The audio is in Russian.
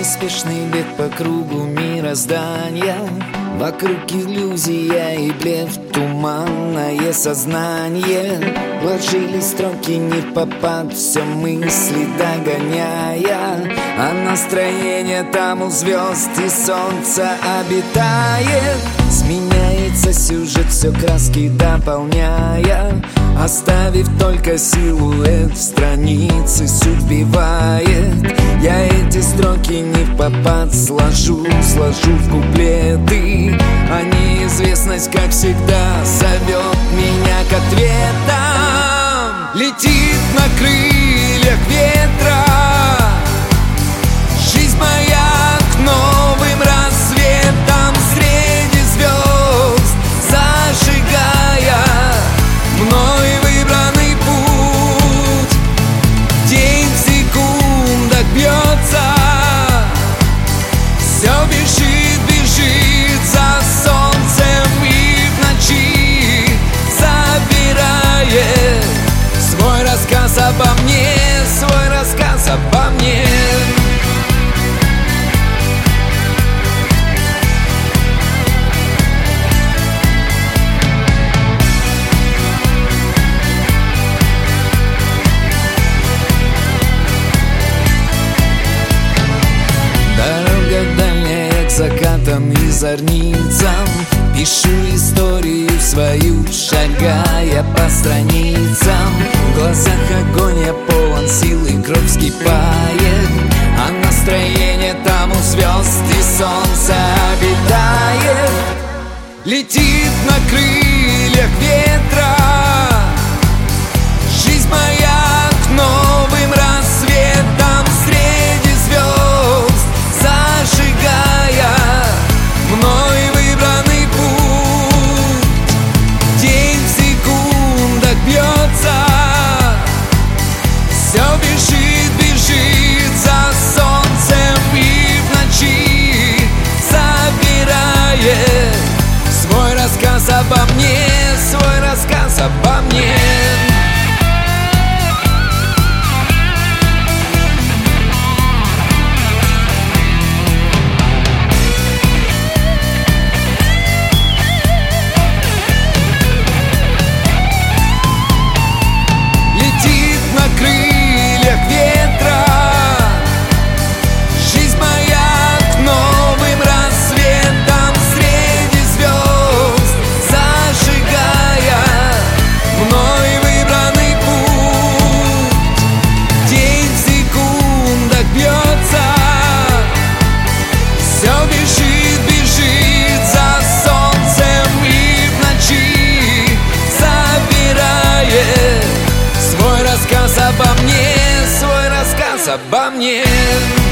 Неспешный бег по кругу мироздания, вокруг иллюзия и блеф, туманное сознание. Вложили строки не в попад, все мысли догоняя, а настроение там у звезд и солнца обитает. Сменяется сюжет, все краски дополняя, оставив только силуэт, страницы суть вбивает. Я эти строки не в попад сложу в куплеты, а неизвестность, как всегда, зовет меня к ответам. Летит на крыльях ветра жизнь моя к новым рассветам, среди звезд зажигая мной выбранный путь. День в секундах бьется, все бежит за солнцем и в ночи забирает свой рассказ обо мне, свой рассказ обо мне. Дорога дальняя к закатам и зорницам, пишу историю свою, шагая по страницам. В глазах огонь, я полон силы, кровь вскипает, а настроение там у звезд и солнца обитает. Летит на крыльях ветра жизнь моя к новым рассветам, среди звезд зажигая мной выбранный путь. День в секундах бьется, все бежит за солнцем и в ночи забирает свой рассказ обо мне, свой рассказ обо мне. Бежит за солнцем и в ночи забирает свой рассказ обо мне, свой рассказ обо мне.